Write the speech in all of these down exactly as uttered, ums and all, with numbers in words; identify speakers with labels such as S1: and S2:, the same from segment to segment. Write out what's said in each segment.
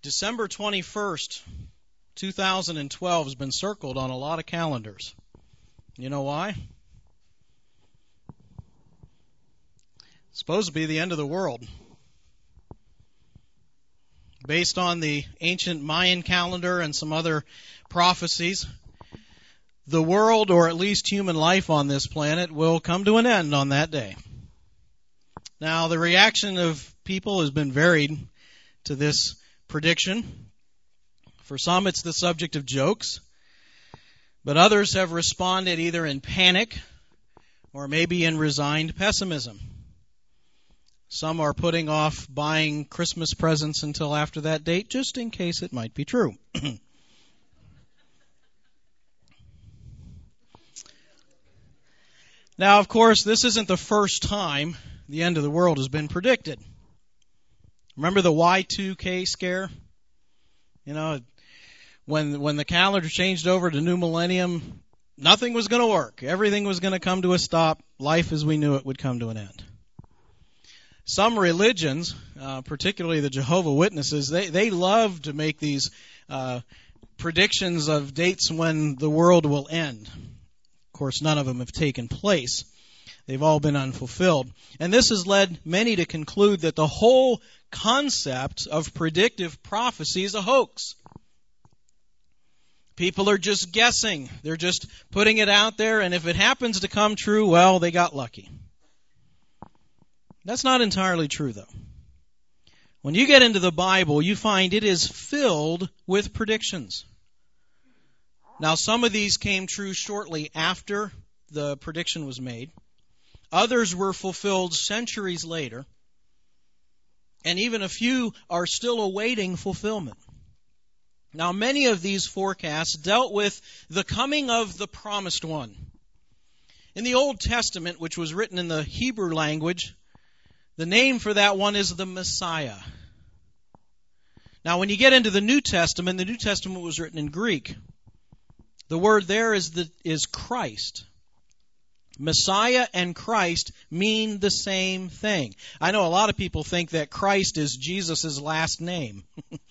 S1: December twenty-first, two thousand twelve has been circled on a lot of calendars. You know why? It's supposed to be the end of the world. Based on the ancient Mayan calendar and some other prophecies, the world, or at least human life on this planet, will come to an end on that day. Now, the reaction of people has been varied to this prediction. For some, it's the subject of jokes, but others have responded either in panic or maybe in resigned pessimism. Some are putting off buying Christmas presents until after that date, just in case it might be true. Now, of course, this isn't the first time the end of the world has been predicted. Remember the Y two K scare? You know, when when the calendar changed over to new millennium, nothing was going to work. Everything was going to come to a stop. Life as we knew it would come to an end. Some religions, uh, particularly the Jehovah's Witnesses, they, they love to make these uh, predictions of dates when the world will end. Of course, none of them have taken place. They've all been unfulfilled. And this has led many to conclude that the whole concept of predictive prophecy is a hoax. People are just guessing. They're just putting it out there, and if it happens to come true, well, they got lucky. That's not entirely true, though. When you get into the Bible, you find it is filled with predictions. Now, some of these came true shortly after the prediction was made. Others were fulfilled centuries later. And even a few are still awaiting fulfillment. Now, many of these forecasts dealt with the coming of the Promised One. In the Old Testament, which was written in the Hebrew language, the name for that one is the Messiah. Now, when you get into the New Testament, the New Testament was written in Greek. The word there is the, is Christ. Messiah and Christ mean the same thing. I know a lot of people think that Christ is Jesus' last name.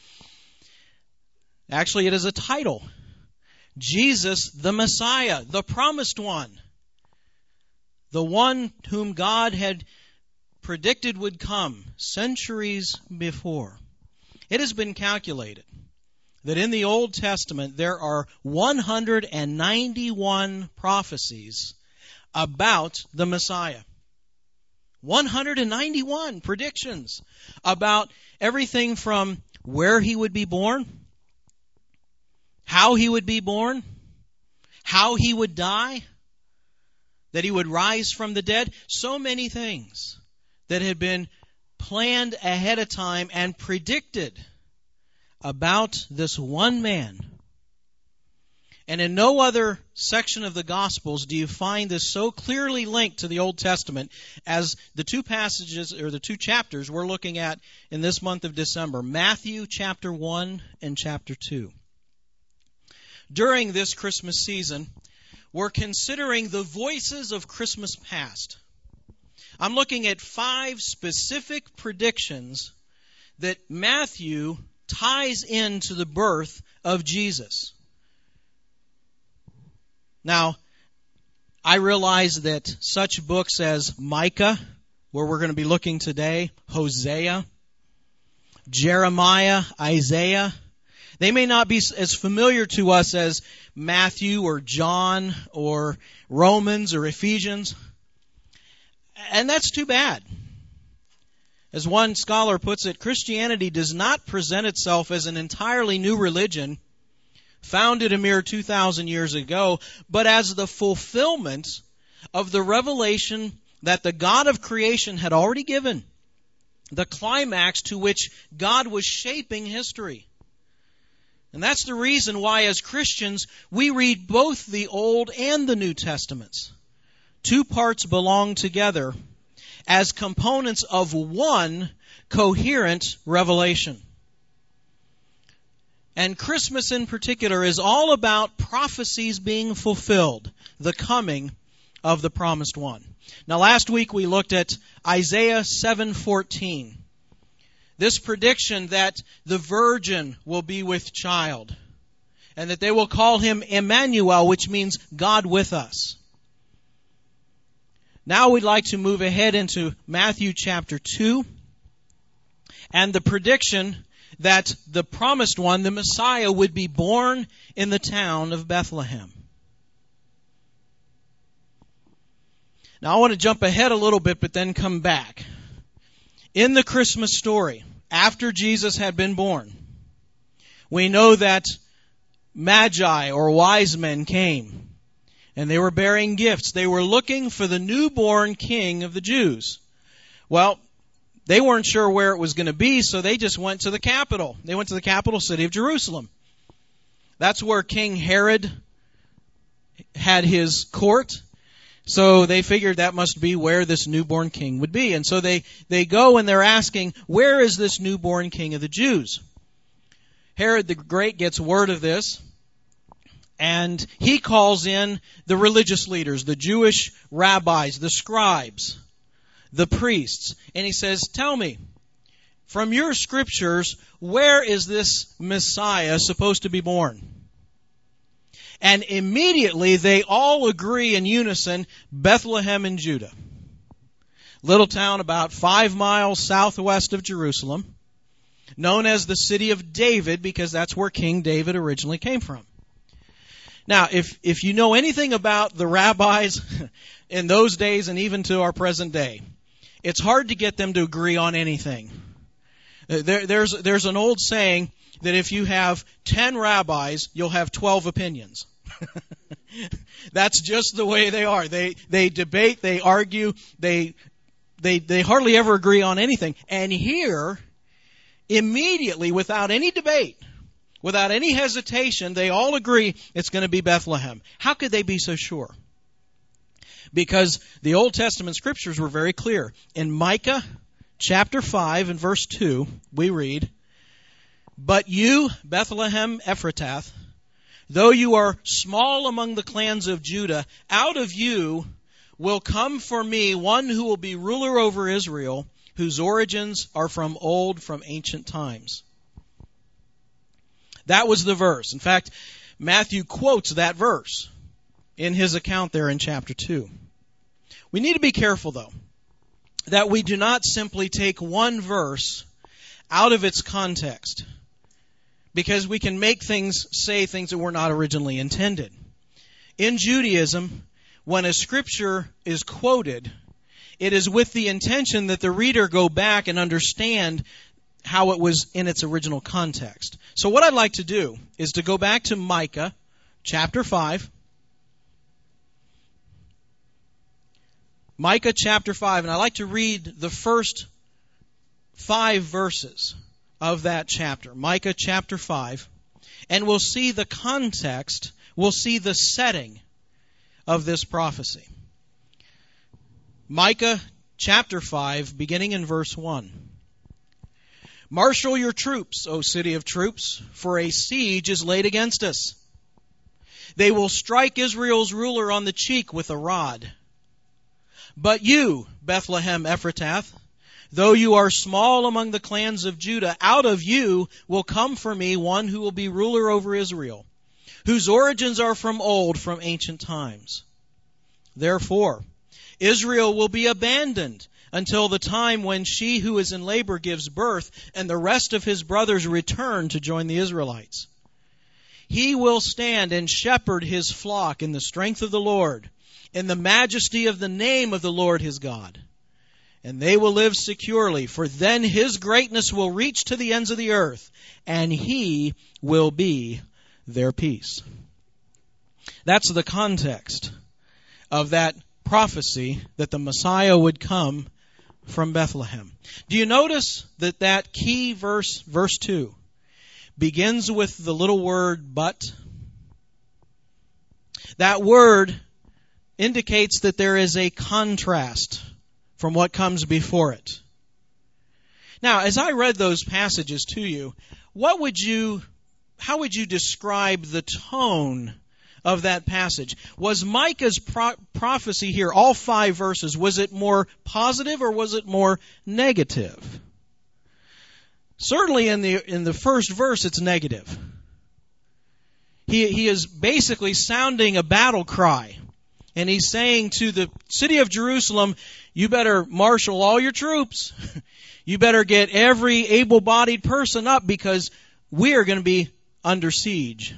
S1: Actually, it is a title. Jesus, the Messiah, the Promised One. The one whom God had predicted would come centuries before. It has been calculated that in the Old Testament there are one hundred ninety-one prophecies about the Messiah. one hundred ninety-one predictions about everything from where he would be born, how he would be born, how he would die, that he would rise from the dead. So many things that had been planned ahead of time and predicted about this one man. And in no other section of the Gospels do you find this so clearly linked to the Old Testament as the two passages, or the two chapters we're looking at in this month of December, Matthew chapter one and chapter two. During this Christmas season, we're considering the voices of Christmas past. I'm looking at five specific predictions that Matthew ties into the birth of Jesus. Now, I realize that such books as Micah, where we're going to be looking today, Hosea, Jeremiah, Isaiah, they may not be as familiar to us as Matthew or John or Romans or Ephesians. And that's too bad. As one scholar puts it, Christianity does not present itself as an entirely new religion founded a mere two thousand years ago, but as the fulfillment of the revelation that the God of creation had already given, the climax to which God was shaping history. And that's the reason why, as Christians, we read both the Old and the New Testaments. Two parts belong together as components of one coherent revelation. And Christmas in particular is all about prophecies being fulfilled, the coming of the Promised One. Now, last week we looked at Isaiah seven fourteen. This prediction that the virgin will be with child, and that they will call him Emmanuel, which means God with us. Now we'd like to move ahead into Matthew chapter two, and the prediction that the promised one, the Messiah, would be born in the town of Bethlehem. Now I want to jump ahead a little bit, but then come back. In the Christmas story, after Jesus had been born, we know that Magi, or wise men, came, and they were bearing gifts. They were looking for the newborn king of the Jews. Well, they weren't sure where it was going to be, so they just went to the capital. They went to the capital city of Jerusalem. That's where King Herod had his court. So they figured that must be where this newborn king would be. And so they, they go and they're asking, where is this newborn king of the Jews? Herod the Great gets word of this, and he calls in the religious leaders, the Jewish rabbis, the scribes, the priests, and he says, tell me, from your scriptures, where is this Messiah supposed to be born? And immediately they all agree in unison, Bethlehem in Judah. Little town about five miles southwest of Jerusalem, known as the city of David, because that's where King David originally came from. Now, if, if you know anything about the rabbis in those days and even to our present day, it's hard to get them to agree on anything. There, there's, there's an old saying that if you have ten rabbis, you'll have twelve opinions. That's just the way they are. They, they debate, they argue, they, they, they hardly ever agree on anything. And here, immediately, without any debate, without any hesitation, they all agree it's going to be Bethlehem. How could they be so sure? Because the Old Testament scriptures were very clear. In Micah chapter five and verse two, we read, but you, Bethlehem Ephratah, though you are small among the clans of Judah, out of you will come for me one who will be ruler over Israel, whose origins are from old, from ancient times. That was the verse. In fact, Matthew quotes that verse in his account there in chapter two. We need to be careful, though, that we do not simply take one verse out of its context, because we can make things say things that were not originally intended. In Judaism, when a scripture is quoted, it is with the intention that the reader go back and understand how it was in its original context. So what I'd like to do is to go back to Micah chapter five. Micah chapter five, and I'd like to read the first five verses of that chapter. Micah chapter five. And we'll see the context, we'll see the setting of this prophecy. Micah chapter five, beginning in verse one. Marshal your troops, O city of troops, for a siege is laid against us. They will strike Israel's ruler on the cheek with a rod. But you, Bethlehem Ephratah, though you are small among the clans of Judah, out of you will come for me one who will be ruler over Israel, whose origins are from old, from ancient times. Therefore, Israel will be abandoned until the time when she who is in labor gives birth, and the rest of his brothers return to join the Israelites. He will stand and shepherd his flock in the strength of the Lord, in the majesty of the name of the Lord his God. And they will live securely, for then his greatness will reach to the ends of the earth, and he will be their peace. That's the context of that prophecy that the Messiah would come from Bethlehem. Do you notice that that key verse, verse two, begins with the little word but? That word indicates that there is a contrast from what comes before it. Now, as I read those passages to you, what would you, how would you describe the tone of that passage? Was Micah's pro- prophecy here, all five verses, was it more positive or was it more negative? Certainly in the in the first verse, it's negative. He he is basically sounding a battle cry. And he's saying to the city of Jerusalem, you better marshal all your troops. You better get every able-bodied person up because we are going to be under siege.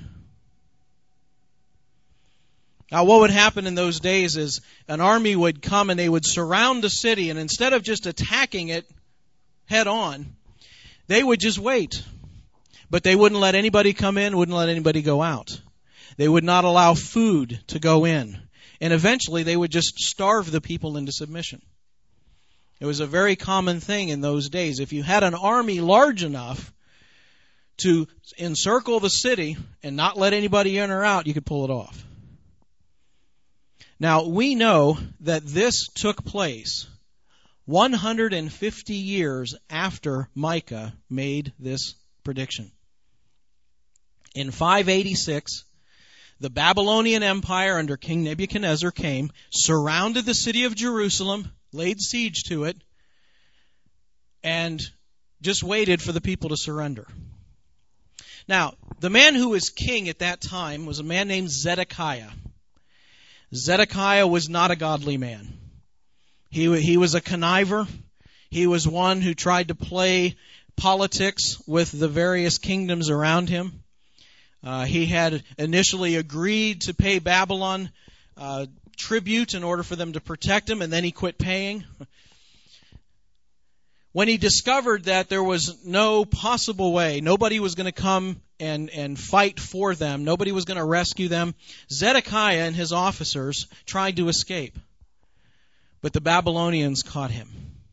S1: Now, what would happen in those days is an army would come and they would surround the city, and instead of just attacking it head on, they would just wait. But they wouldn't let anybody come in, wouldn't let anybody go out. They would not allow food to go in. And eventually they would just starve the people into submission. It was a very common thing in those days. If you had an army large enough to encircle the city and not let anybody in or out, you could pull it off. Now, we know that this took place one hundred fifty years after Micah made this prediction. In five eighty-six, the Babylonian Empire under King Nebuchadnezzar came, surrounded the city of Jerusalem, laid siege to it, and just waited for the people to surrender. Now, the man who was king at that time was a man named Zedekiah. Zedekiah was not a godly man. He, he was a conniver. He was one who tried to play politics with the various kingdoms around him. Uh, he had initially agreed to pay Babylon uh, tribute in order for them to protect him, and then he quit paying. When he discovered that there was no possible way, nobody was going to come and, and fight for them, nobody was going to rescue them, Zedekiah and his officers tried to escape. But the Babylonians caught him.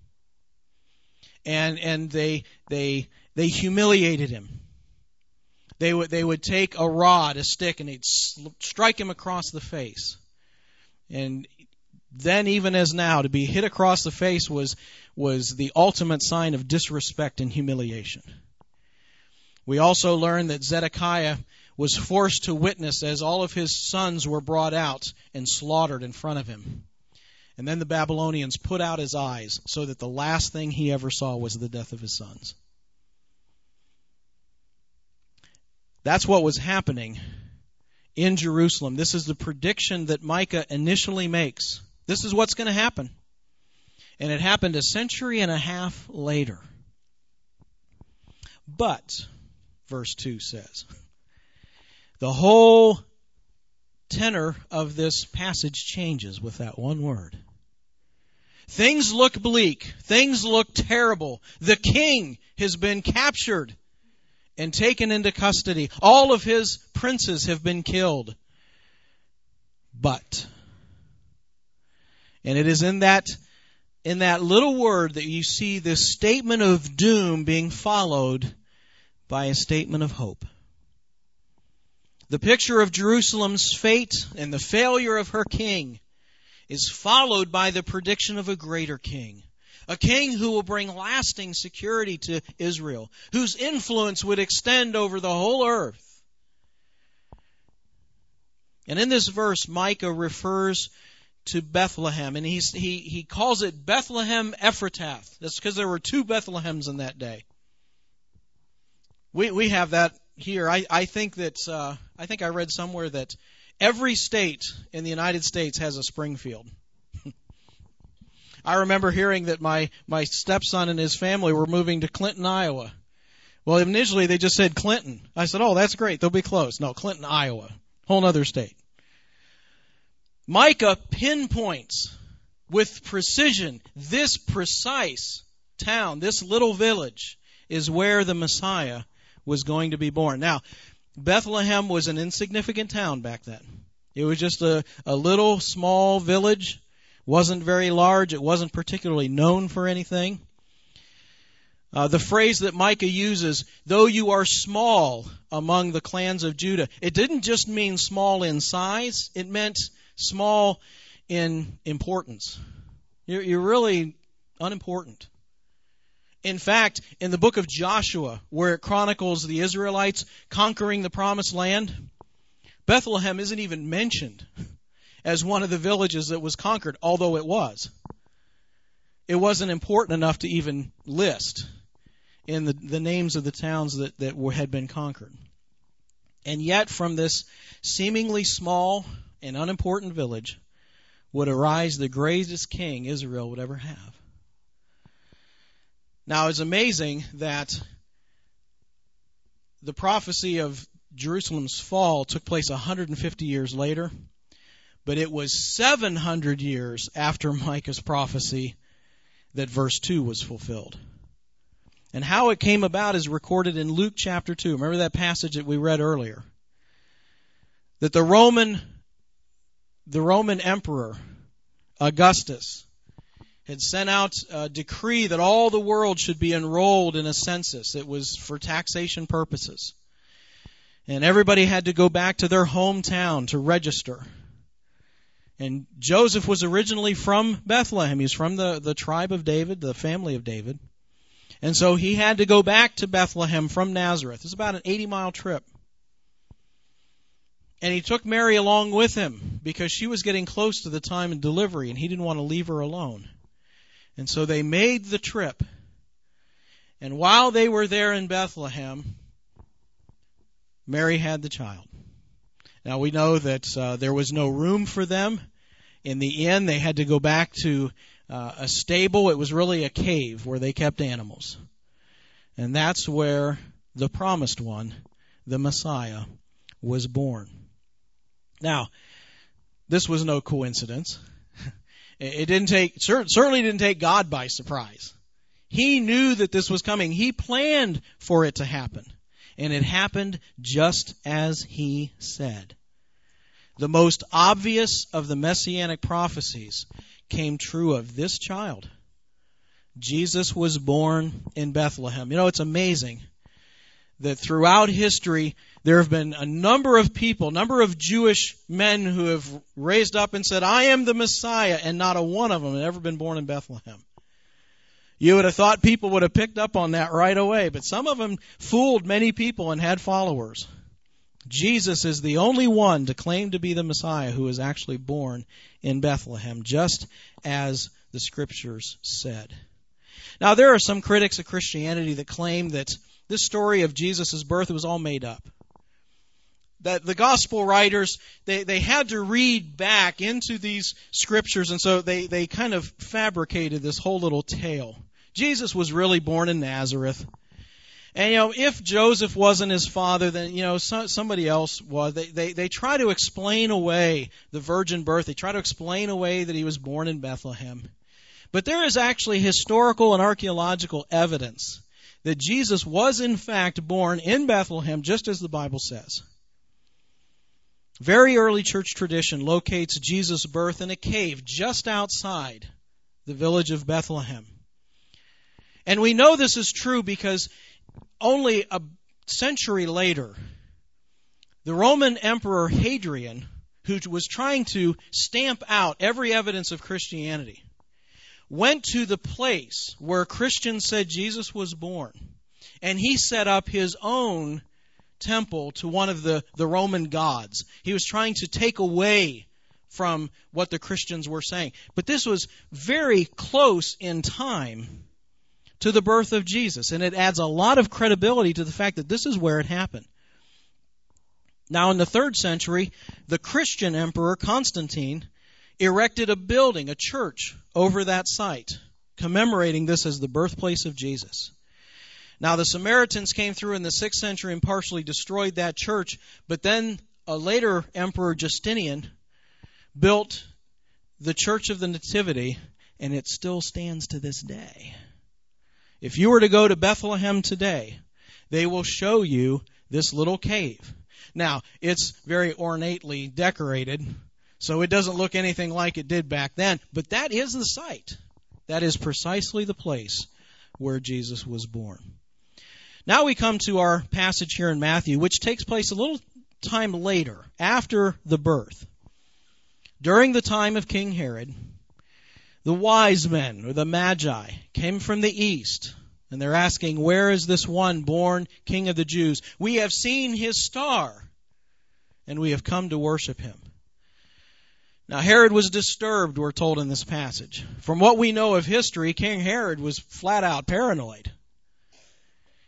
S1: And and they they they humiliated him. They would they would take a rod, a stick, and they'd strike him across the face. And then, even as now, to be hit across the face was was the ultimate sign of disrespect and humiliation. We also learn that Zedekiah was forced to witness as all of his sons were brought out and slaughtered in front of him. And then the Babylonians put out his eyes so that the last thing he ever saw was the death of his sons. That's what was happening in Jerusalem. This is the prediction that Micah initially makes. This is what's going to happen. And it happened a century and a half later. But, verse two says, the whole tenor of this passage changes with that one word. Things look bleak. Things look terrible. The king has been captured and taken into custody. All of his princes have been killed. But, and it is in that in that little word that you see this statement of doom being followed by a statement of hope. The picture of Jerusalem's fate and the failure of her king is followed by the prediction of a greater king. A king who will bring lasting security to Israel, whose influence would extend over the whole earth. And in this verse, Micah refers to Bethlehem, and he's, he he calls it Bethlehem Ephrathah. That's because there were two Bethlehems in that day. We we have that here. I I think that uh, I think I read somewhere that every state in the United States has a Springfield. I remember hearing that my, my stepson and his family were moving to Clinton, Iowa. Well, initially they just said Clinton. I said, oh, that's great. They'll be close. No, Clinton, Iowa. Whole other state. Micah pinpoints with precision this precise town, this little village, is where the Messiah was going to be born. Now, Bethlehem was an insignificant town back then. It was just a, a little small village. Wasn't very large. It wasn't particularly known for anything. Uh, the phrase that Micah uses, though you are small among the clans of Judah, it didn't just mean small in size. It meant small in importance. You're, you're really unimportant. In fact, in the book of Joshua, where it chronicles the Israelites conquering the promised land, Bethlehem isn't even mentioned as one of the villages that was conquered, although it was. It wasn't important enough to even list. in the, the names of the towns that, that were, had been conquered. And yet from this seemingly small and unimportant village would arise the greatest king Israel would ever have. Now it's amazing that the prophecy of Jerusalem's fall took place one hundred fifty years later, but it was seven hundred years after Micah's prophecy that verse two was fulfilled. And how it came about is recorded in Luke chapter two. Remember that passage that we read earlier? That the Roman, the Roman emperor, Augustus, had sent out a decree that all the world should be enrolled in a census. It was for taxation purposes. And everybody had to go back to their hometown to register. And Joseph was originally from Bethlehem. He was from the, the tribe of David, the family of David. And so he had to go back to Bethlehem from Nazareth. It's about an eighty-mile trip. And he took Mary along with him because she was getting close to the time of delivery, and he didn't want to leave her alone. And so they made the trip. And while they were there in Bethlehem, Mary had the child. Now we know that uh, there was no room for them in the inn. They had to go back to uh, a stable. It was really a cave where they kept animals. And that's where the promised one, the Messiah, was born. Now, this was no coincidence. It didn't take, certainly didn't take God by surprise. He knew that this was coming. He planned for it to happen. And it happened just as he said. The most obvious of the messianic prophecies came true of this child. Jesus was born in Bethlehem. You know, it's amazing that throughout history there have been a number of people, a number of Jewish men who have raised up and said, I am the Messiah, and not a one of them had ever been born in Bethlehem. You would have thought people would have picked up on that right away, but some of them fooled many people and had followers. Jesus is the only one to claim to be the Messiah who was actually born in Bethlehem, just as the Scriptures said. Now, there are some critics of Christianity that claim that this story of Jesus' birth was all made up. That the gospel writers, they, they had to read back into these scriptures, and so they, they kind of fabricated this whole little tale. Jesus was really born in Nazareth. And, you know, if Joseph wasn't his father, then, you know, so, somebody else was. They, they, they try to explain away the virgin birth. They try to explain away that he was born in Bethlehem. But there is actually historical and archaeological evidence that Jesus was in fact born in Bethlehem, just as the Bible says. Very early church tradition locates Jesus' birth in a cave just outside the village of Bethlehem. And we know this is true because only a century later, the Roman Emperor Hadrian, who was trying to stamp out every evidence of Christianity, went to the place where Christians said Jesus was born, and he set up his own temple to one of the, the Roman gods. He was trying to take away from what the Christians were saying. But this was very close in time to the birth of Jesus, and it adds a lot of credibility to the fact that this is where it happened. Now, in the third century, the Christian emperor Constantine erected a building, a church, over that site, commemorating this as the birthplace of Jesus. Now, the Samaritans came through in the sixth century and partially destroyed that church, but then a later emperor, Justinian, built the Church of the Nativity, and it still stands to this day. If you were to go to Bethlehem today, they will show you this little cave. Now, it's very ornately decorated, so it doesn't look anything like it did back then, but that is the site. That is precisely the place where Jesus was born. Now we come to our passage here in Matthew, which takes place a little time later, after the birth. During the time of King Herod, the wise men, or the Magi, came from the east, and they're asking, where is this one born King of the Jews? We have seen his star, and we have come to worship him. Now, Herod was disturbed, we're told in this passage. From what we know of history, King Herod was flat out paranoid.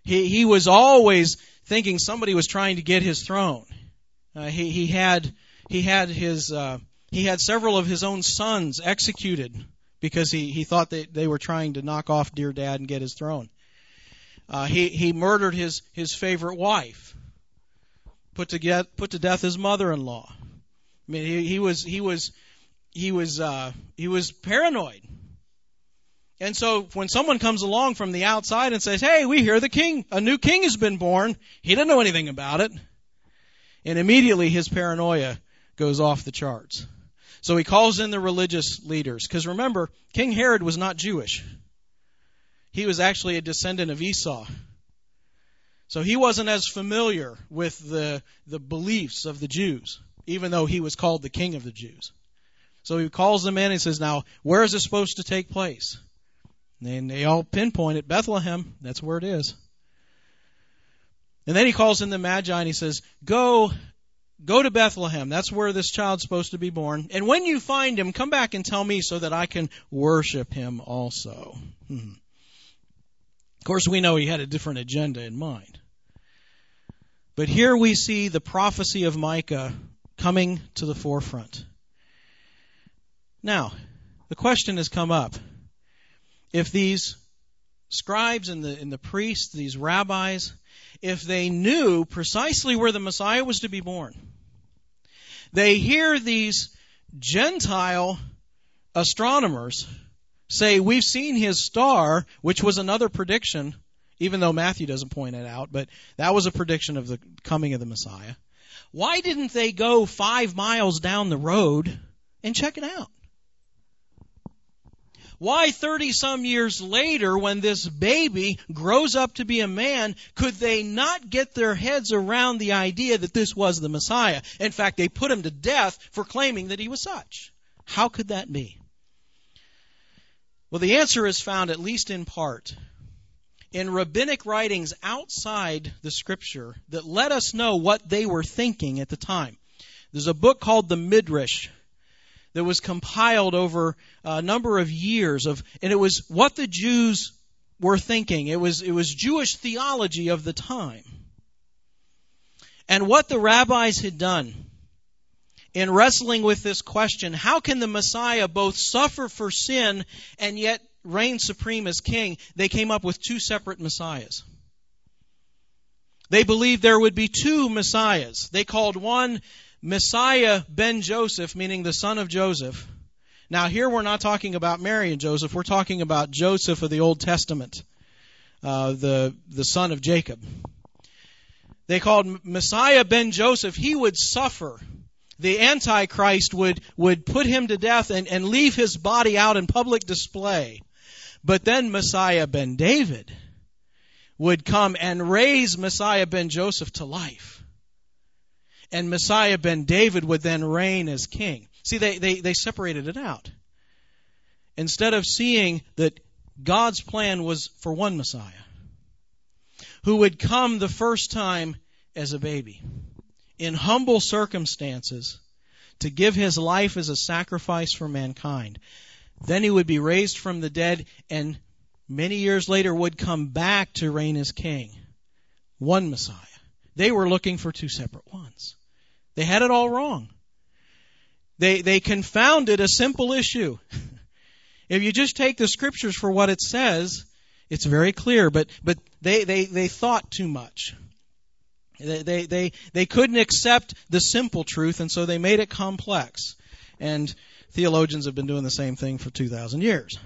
S1: He he was always thinking somebody was trying to get his throne. Uh, he he had he had his uh, he had several of his own sons executed because he, he thought that they were trying to knock off dear dad and get his throne. Uh, he he murdered his his favorite wife. Put to get put to death his mother-in-law. I mean, he, he was he was he was uh, he was paranoid. And so when someone comes along from the outside and says, "Hey, we hear the king, a new king has been born," he didn't know anything about it, and immediately his paranoia goes off the charts. So he calls in the religious leaders, because remember, King Herod was not Jewish. He was actually a descendant of Esau. So he wasn't as familiar with the the beliefs of the Jews, even though he was called the king of the Jews. So he calls them in and says, "Now, where is this supposed to take place?" And they all pinpoint it, Bethlehem. That's where it is. And then he calls in the Magi and he says, Go, go to Bethlehem. That's where this child's supposed to be born. And when you find him, come back and tell me so that I can worship him also. Hmm. Of course, we know he had a different agenda in mind. But here we see the prophecy of Micah coming to the forefront. Now, the question has come up. If these scribes and the, and the priests, these rabbis, if they knew precisely where the Messiah was to be born, they hear these Gentile astronomers say, "We've seen his star," which was another prediction, even though Matthew doesn't point it out, but that was a prediction of the coming of the Messiah. Why didn't they go five miles down the road and check it out? Why thirty-some years later, when this baby grows up to be a man, could they not get their heads around the idea that this was the Messiah? In fact, they put him to death for claiming that he was such. How could that be? Well, the answer is found, at least in part, in rabbinic writings outside the Scripture that let us know what they were thinking at the time. There's a book called the Midrash that was compiled over a number of years of, and it was what the Jews were thinking. It was, it was Jewish theology of the time. And what the rabbis had done in wrestling with this question, how can the Messiah both suffer for sin and yet reign supreme as king? They came up with two separate Messiahs. They believed there would be two Messiahs. They called one Messiah ben Joseph, meaning the son of Joseph. Now here we're not talking about Mary and Joseph. We're talking about Joseph of the Old Testament, uh, the, the son of Jacob. They called Messiah ben Joseph. He would suffer. The Antichrist would, would put him to death and, and leave his body out in public display. But then Messiah ben David would come and raise Messiah ben Joseph to life. And Messiah ben David would then reign as king. See, they, they, they separated it out. Instead of seeing that God's plan was for one Messiah, who would come the first time as a baby, in humble circumstances, to give his life as a sacrifice for mankind. Then he would be raised from the dead, and many years later would come back to reign as king. One Messiah. They were looking for two separate ones. They had it all wrong. They they confounded a simple issue. If you just take the Scriptures for what it says, it's very clear. But but they, they, they thought too much. They, they they they couldn't accept the simple truth, and so they made it complex. And theologians have been doing the same thing for two thousand years.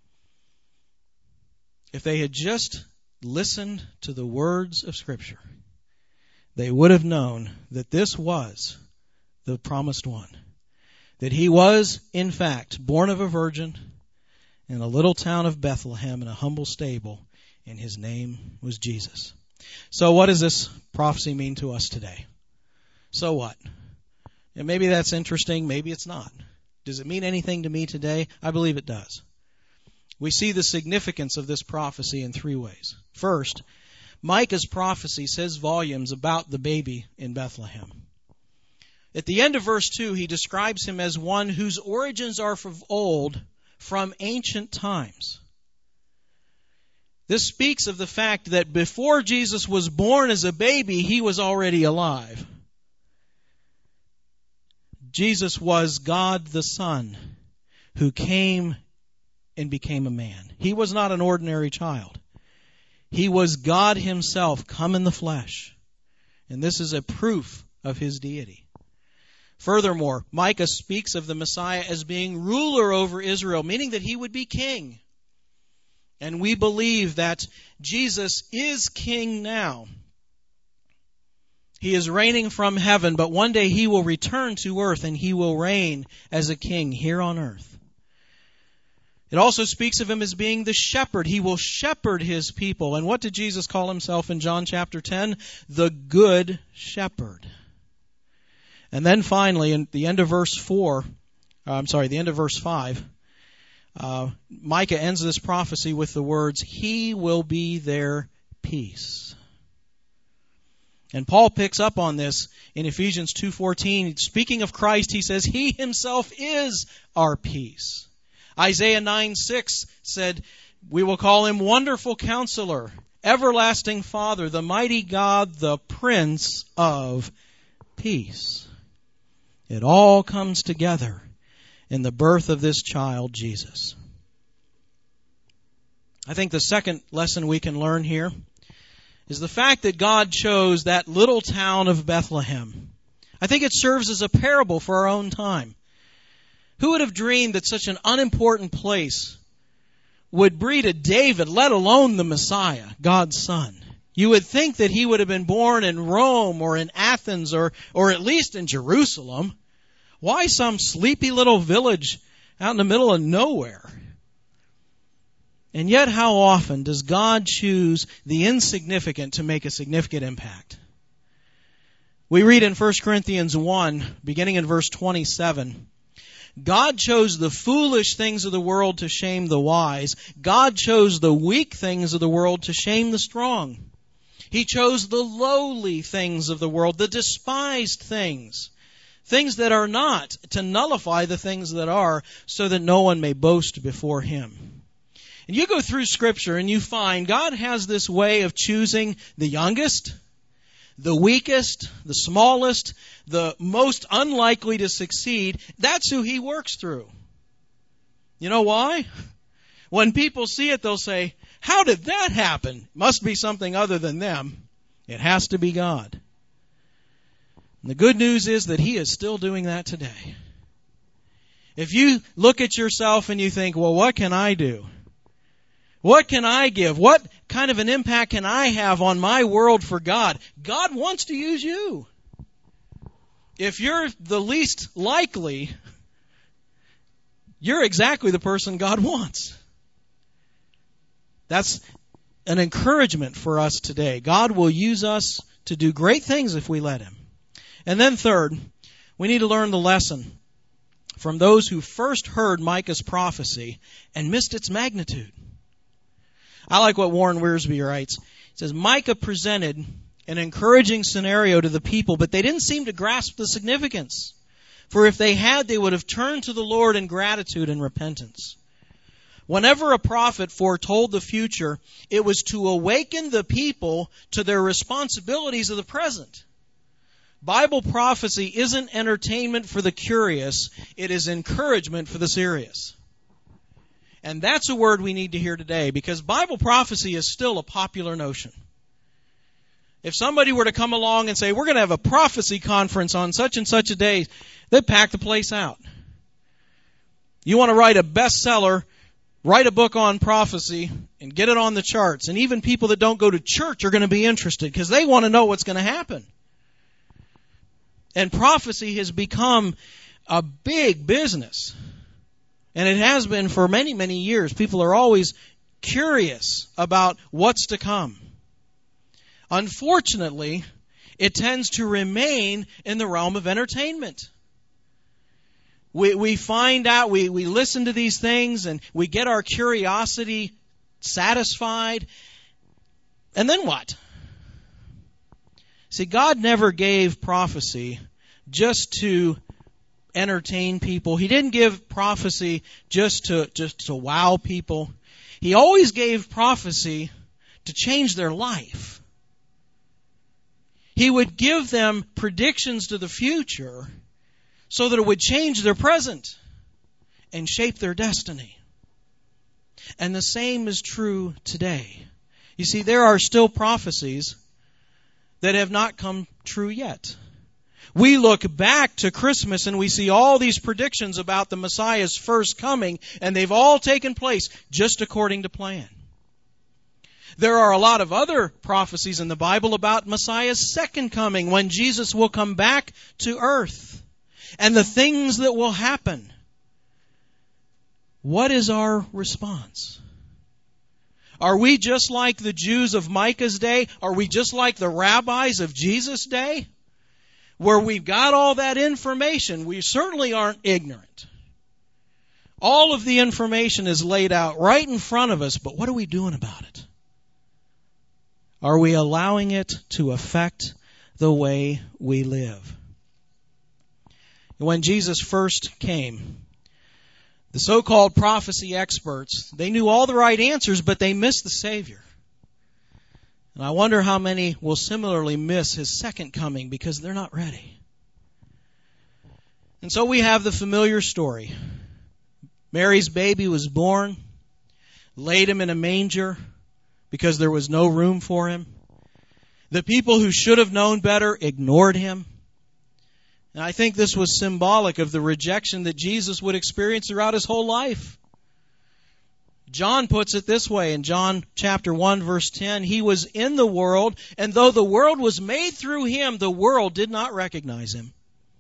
S1: If they had just listened to the words of Scripture, they would have known that this was the promised one. That he was, in fact, born of a virgin in a little town of Bethlehem in a humble stable, and his name was Jesus. So what does this prophecy mean to us today? So what? And maybe that's interesting, maybe it's not. Does it mean anything to me today? I believe it does. We see the significance of this prophecy in three ways. First, Micah's prophecy says volumes about the baby in Bethlehem. At the end of verse two, he describes him as one whose origins are of old, from ancient times. This speaks of the fact that before Jesus was born as a baby, he was already alive. Jesus was God the Son who came and became a man. He was not an ordinary child. He was God himself come in the flesh. And this is a proof of his deity. Furthermore, Micah speaks of the Messiah as being ruler over Israel, meaning that he would be king. And we believe that Jesus is king now. He is reigning from heaven, but one day he will return to earth and he will reign as a king here on earth. It also speaks of him as being the shepherd. He will shepherd his people. And what did Jesus call himself in John chapter ten? The good shepherd. And then finally, in the end of verse four, uh, I'm sorry, the end of verse five, uh, Micah ends this prophecy with the words, "He will be their peace." And Paul picks up on this in Ephesians two fourteen. Speaking of Christ, he says, "He himself is our peace." Isaiah nine six said, "We will call him Wonderful Counselor, Everlasting Father, the Mighty God, the Prince of Peace." It all comes together in the birth of this child, Jesus. I think the second lesson we can learn here is the fact that God chose that little town of Bethlehem. I think it serves as a parable for our own time. Who would have dreamed that such an unimportant place would breed a David, let alone the Messiah, God's Son? You would think that he would have been born in Rome or in Athens or, or at least in Jerusalem. Why some sleepy little village out in the middle of nowhere? And yet how often does God choose the insignificant to make a significant impact? We read in First Corinthians one, beginning in verse twenty-seven, God chose the foolish things of the world to shame the wise. God chose the weak things of the world to shame the strong. He chose the lowly things of the world, the despised things, things that are not, to nullify the things that are, so that no one may boast before him. And you go through Scripture and you find God has this way of choosing the youngest, the weakest, the smallest, the most unlikely to succeed. That's who he works through. You know why? When people see it, they'll say, "How did that happen? Must be something other than them." It has to be God. And the good news is that he is still doing that today. If you look at yourself and you think, well, what can I do? What can I give? What kind of an impact can I have on my world for God? God wants to use you. If you're the least likely, you're exactly the person God wants. That's an encouragement for us today. God will use us to do great things if we let him. And then third, we need to learn the lesson from those who first heard Micah's prophecy and missed its magnitude. I like what Warren Wiersbe writes. He says, Micah presented an encouraging scenario to the people, but they didn't seem to grasp the significance. For if they had, they would have turned to the Lord in gratitude and repentance. Whenever a prophet foretold the future, it was to awaken the people to their responsibilities of the present. Bible prophecy isn't entertainment for the curious. It is encouragement for the serious. And that's a word we need to hear today, because Bible prophecy is still a popular notion. If somebody were to come along and say, we're going to have a prophecy conference on such and such a day, they'd pack the place out. You want to write a bestseller, write a book on prophecy, and get it on the charts. And even people that don't go to church are going to be interested because they want to know what's going to happen. And prophecy has become a big business. And it has been for many, many years. People are always curious about what's to come. Unfortunately, it tends to remain in the realm of entertainment. We we find out, we, we listen to these things, and we get our curiosity satisfied. And then what? See, God never gave prophecy just to entertain people. He didn't give prophecy just to just to wow people. He always gave prophecy to change their life. He would give them predictions to the future so that it would change their present and shape their destiny. And the same is true today. You see, there are still prophecies that have not come true yet. We look back to Christmas and we see all these predictions about the Messiah's first coming, and they've all taken place just according to plan. There are a lot of other prophecies in the Bible about Messiah's second coming, when Jesus will come back to earth, and the things that will happen. What is our response? Are we just like the Jews of Micah's day? Are we just like the rabbis of Jesus' day? Where we've got all that information, we certainly aren't ignorant. All of the information is laid out right in front of us, but what are we doing about it? Are we allowing it to affect the way we live? When Jesus first came, the so-called prophecy experts, they knew all the right answers, but they missed the Savior. And I wonder how many will similarly miss His second coming because they're not ready. And so we have the familiar story. Mary's baby was born, laid him in a manger because there was no room for him. The people who should have known better ignored him. And I think this was symbolic of the rejection that Jesus would experience throughout His whole life. John puts it this way in John chapter one, verse ten, He was in the world, and though the world was made through Him, the world did not recognize Him.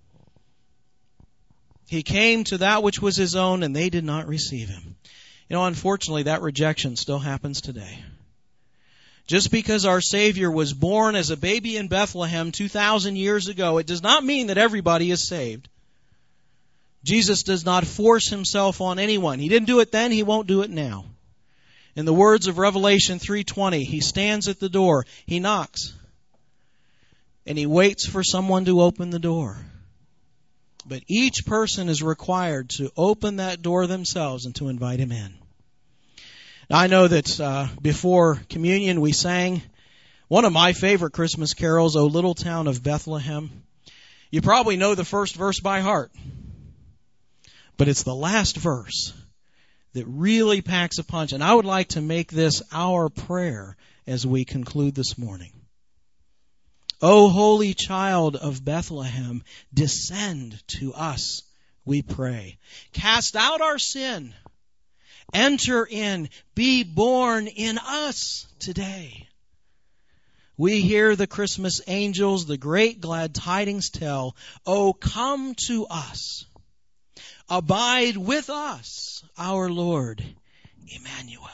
S1: He came to that which was His own, and they did not receive Him. You know, unfortunately, that rejection still happens today. Just because our Savior was born as a baby in Bethlehem two thousand years ago, it does not mean that everybody is saved. Jesus does not force Himself on anyone. He didn't do it then, He won't do it now. In the words of Revelation three twenty, He stands at the door, He knocks, and He waits for someone to open the door. But each person is required to open that door themselves and to invite Him in. Now, I know that uh, before communion we sang one of my favorite Christmas carols, O Little Town of Bethlehem. You probably know the first verse by heart. But it's the last verse that really packs a punch. And I would like to make this our prayer as we conclude this morning. O holy child of Bethlehem, descend to us, we pray. Cast out our sin. Enter in. Be born in us today. We hear the Christmas angels, the great glad tidings tell, O come to us. Abide with us, our Lord, Emmanuel.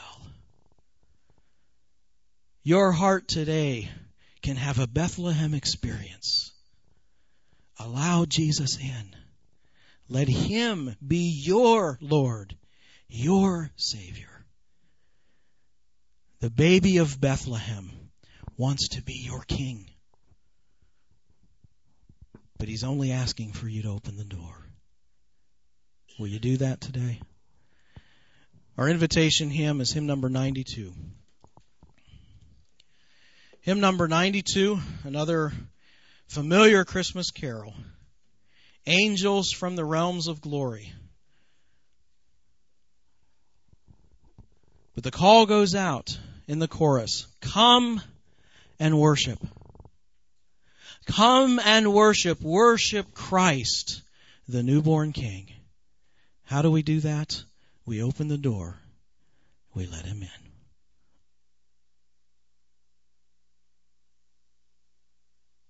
S1: Your heart today can have a Bethlehem experience. Allow Jesus in. Let Him be your Lord, your Savior. The baby of Bethlehem wants to be your King. But He's only asking for you to open the door. Will you do that today? Our invitation hymn is hymn number ninety-two. Hymn number ninety-two, another familiar Christmas carol. Angels from the realms of glory. But the call goes out in the chorus. Come and worship. Come and worship. Worship Christ, the newborn King. How do we do that? We open the door. We let Him in.